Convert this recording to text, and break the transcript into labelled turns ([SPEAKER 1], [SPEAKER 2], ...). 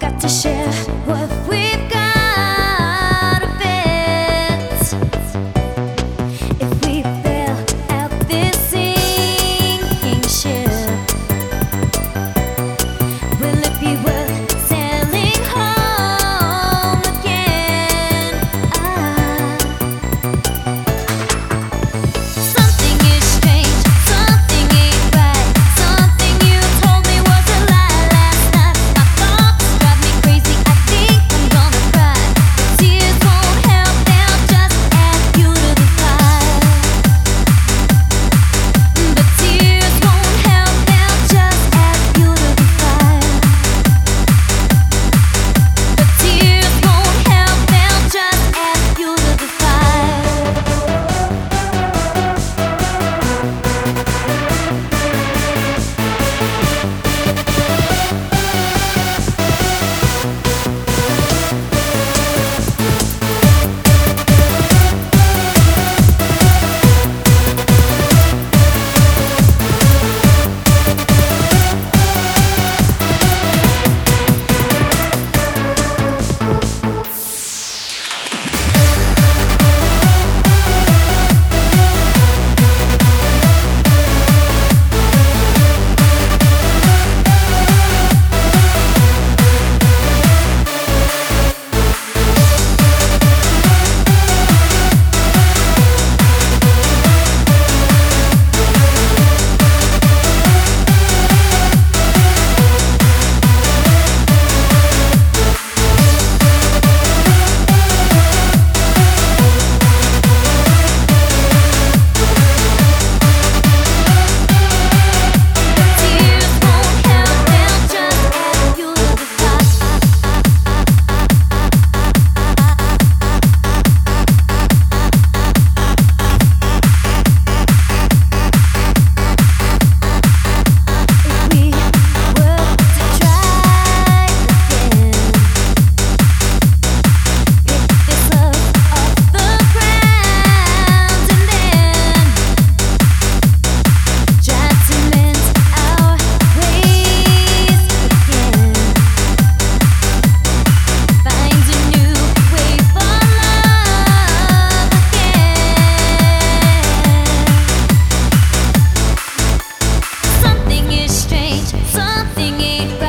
[SPEAKER 1] got to share what we've got a bit. If we fail at this sinking ship, will it be worth sailing home again? Something is strange, something ain't right. Something you told me was a lie last night. My thoughts drive me crazy, I think I'm gonna cry. Tears won't help, they'll just add fuel to the fire. But tears won't help, they'll just add fuel to the fire. But tears won't help, they'll just add fuel to the fire. Tears won't help, they'll just add fuel to the If we were to try again, pick this up off the ground and then try to mend our ways again. Find a new way for love again. Something is strange, something ain't right.